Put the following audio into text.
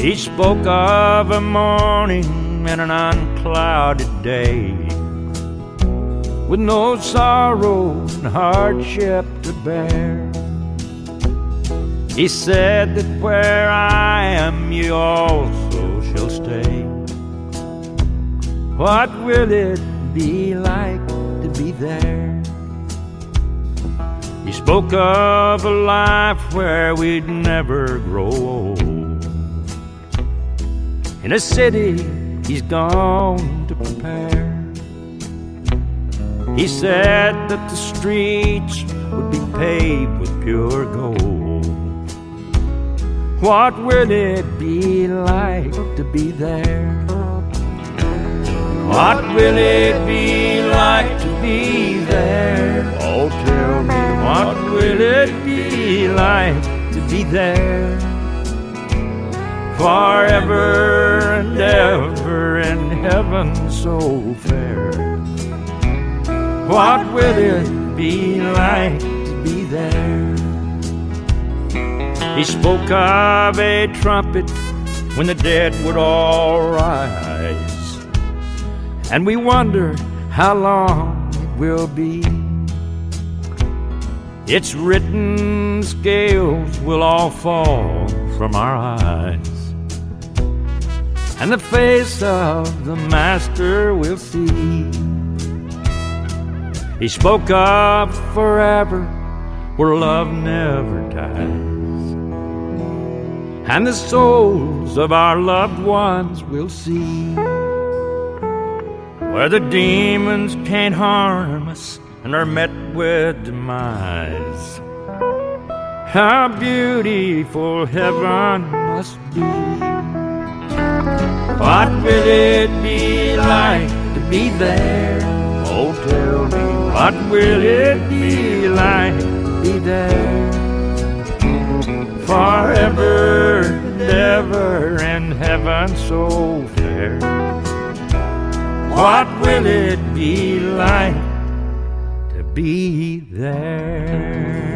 He spoke of a morning and an unclouded day, with no sorrow and hardship to bear. He said that where I am, you also shall stay. What will it be like to be there? He spoke of a life where we'd never grow old, in a city he's gone to prepare. He said that the streets would be paved with pure gold. What will it be like to be there? What will it be like to be there? Oh, tell me, what will it be like to be there? Forever and ever in heaven so fair. What will it be like to be there? He spoke of a trumpet when the dead would all rise, and we wonder how long it will be. It's written scales will all fall from our eyes, and the face of the Master we'll see. He spoke of forever where love never dies, and the souls of our loved ones we'll see, where the demons can't harm us and are met with demise. How beautiful heaven must be. What will it be like to be there? Oh, tell me, what will it be like to be there? Forever and ever in heaven so fair. What will it be like to be there?